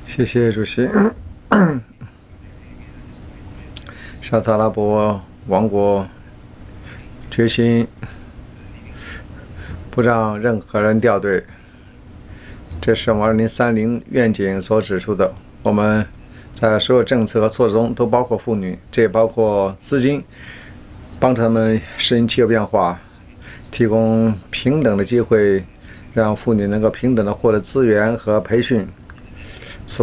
谢谢主席。沙特阿拉伯王国决心不让任何人掉队，这是我们2030愿景所指出的。我们在所有政策和措施中都包括妇女，这也包括资金，帮助他们适应气候变化，提供平等的机会，让妇女能够平等的获得资源和培训，